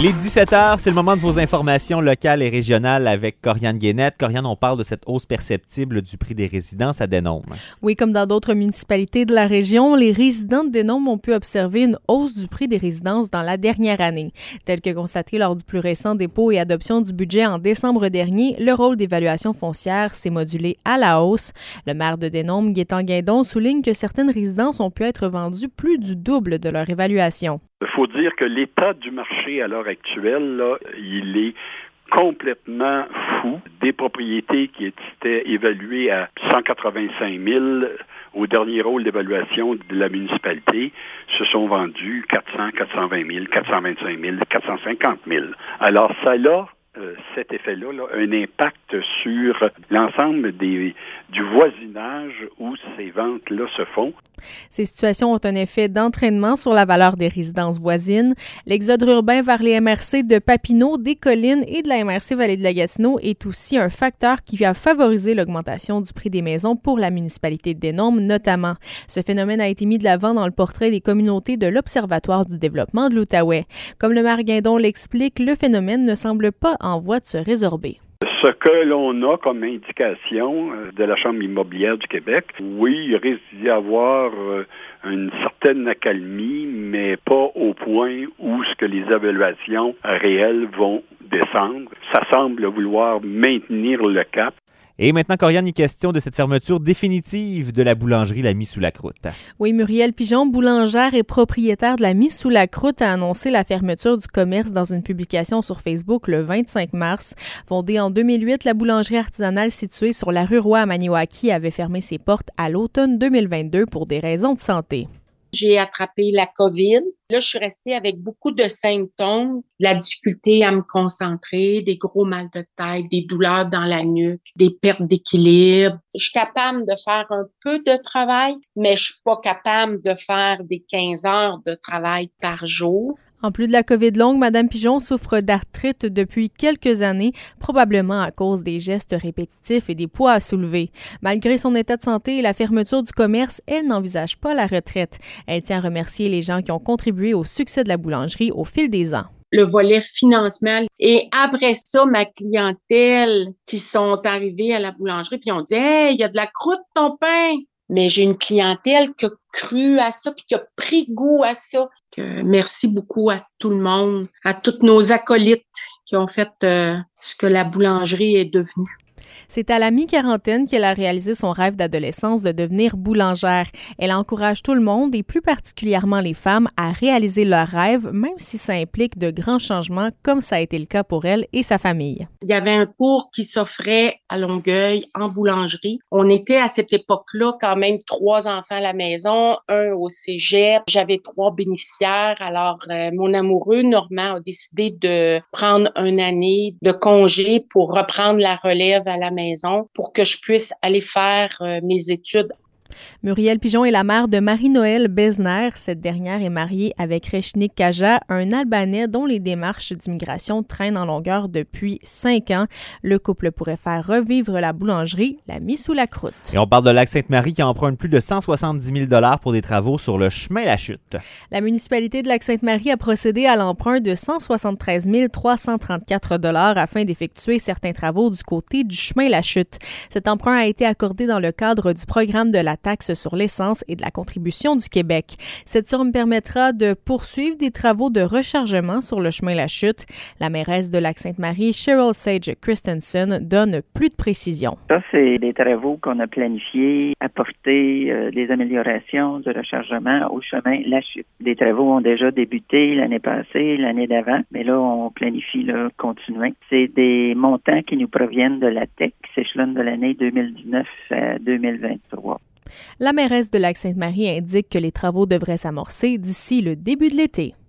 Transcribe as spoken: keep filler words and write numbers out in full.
Il est dix-sept heures, c'est le moment de vos informations locales et régionales avec Corianne Guénette. Corianne, on parle de cette hausse perceptible du prix des résidences à Denôme. Oui, comme dans d'autres municipalités de la région, les résidents de Denôme ont pu observer une hausse du prix des résidences dans la dernière année. Tel que constaté lors du plus récent dépôt et adoption du budget en décembre dernier, le rôle d'évaluation foncière s'est modulé à la hausse. Le maire de Denôme, Gaétan Guindon, souligne que certaines résidences ont pu être vendues plus du double de leur évaluation. Il faut dire que l'état du marché à l'heure actuelle, là, il est complètement fou. Des propriétés qui étaient évaluées à cent quatre-vingt-cinq mille au dernier rôle d'évaluation de la municipalité se sont vendues quatre cents, quatre cent vingt mille, quatre cent vingt-cinq mille, quatre cent cinquante mille. Alors ça a euh, cet effet-là, là, un impact sur l'ensemble des, du voisinage où ces ventes-là se font. Ces situations ont un effet d'entraînement sur la valeur des résidences voisines. L'exode urbain vers les M R C de Papineau, des Collines et de la M R C Vallée de la Gatineau est aussi un facteur qui a favorisé l'augmentation du prix des maisons pour la municipalité de Denôme notamment. Ce phénomène a été mis de l'avant dans le portrait des communautés de l'Observatoire du développement de l'Outaouais. Comme le maire Guindon l'explique, le phénomène ne semble pas en voie de se résorber. Ce que l'on a comme indication de la Chambre immobilière du Québec, oui, il risque d'y avoir une certaine accalmie, mais pas au point où ce que les évaluations réelles vont descendre. Ça semble vouloir maintenir le cap. Et maintenant, Corianne, il est question de cette fermeture définitive de la boulangerie La Mie sous la croûte. Oui, Muriel Pigeon, boulangère et propriétaire de La Mie sous la croûte, a annoncé la fermeture du commerce dans une publication sur Facebook le vingt-cinq mars. Fondée en deux mille huit, la boulangerie artisanale située sur la rue Roy à Maniwaki avait fermé ses portes à l'automne deux mille vingt-deux pour des raisons de santé. J'ai attrapé la COVID. Là, je suis restée avec beaucoup de symptômes, la difficulté à me concentrer, des gros mal de tête, des douleurs dans la nuque, des pertes d'équilibre. Je suis capable de faire un peu de travail, mais je suis pas capable de faire des quinze heures de travail par jour. En plus de la COVID longue, Mme Pigeon souffre d'arthrite depuis quelques années, probablement à cause des gestes répétitifs et des poids à soulever. Malgré son état de santé et la fermeture du commerce, elle n'envisage pas la retraite. Elle tient à remercier les gens qui ont contribué au succès de la boulangerie au fil des ans. Le volet financement. Et après ça, ma clientèle qui sont arrivés à la boulangerie puis ont dit « Hey, il y a de la croûte ton pain! » Mais j'ai une clientèle qui a cru à ça puis qui a pris goût à ça. Que merci beaucoup à tout le monde, à tous nos acolytes qui ont fait euh, ce que la boulangerie est devenue. C'est à la mi-quarantaine qu'elle a réalisé son rêve d'adolescence de devenir boulangère. Elle encourage tout le monde, et plus particulièrement les femmes, à réaliser leurs rêves, même si ça implique de grands changements, comme ça a été le cas pour elle et sa famille. Il y avait un cours qui s'offrait à Longueuil en boulangerie. On était à cette époque-là quand même trois enfants à la maison, un au cégep. J'avais trois bénéficiaires. Alors, euh, mon amoureux, Normand, a décidé de prendre une année de congé pour reprendre la relève à la maison pour que je puisse aller faire euh, mes études. Muriel Pigeon est la mère de Marie-Noël Besner. Cette dernière est mariée avec Rechnik Kaja, un Albanais dont les démarches d'immigration traînent en longueur depuis cinq ans. Le couple pourrait faire revivre la boulangerie La Mie sous la croûte. Et on parle de Lac-Sainte-Marie qui emprunte plus de cent soixante-dix mille dollars pour des travaux sur le chemin La Chute. La municipalité de Lac-Sainte-Marie a procédé à l'emprunt de cent soixante-treize mille trois cent trente-quatre dollars afin d'effectuer certains travaux du côté du chemin La Chute. Cet emprunt a été accordé dans le cadre du programme de la taxe sur l'essence et de la contribution du Québec. Cette somme permettra de poursuivre des travaux de rechargement sur le chemin La Chute. La mairesse de Lac-Sainte-Marie, Cheryl Sage Christensen, donne plus de précisions. Ça, c'est des travaux qu'on a planifiés, apporter euh, des améliorations de rechargement au chemin La Chute. Des travaux ont déjà débuté l'année passée, l'année d'avant, mais là, on planifie là, continuer. C'est des montants qui nous proviennent de la T E C, qui s'échelonnent de l'année deux mille dix-neuf à deux mille vingt-trois. La mairesse de Lac-Sainte-Marie indique que les travaux devraient s'amorcer d'ici le début de l'été.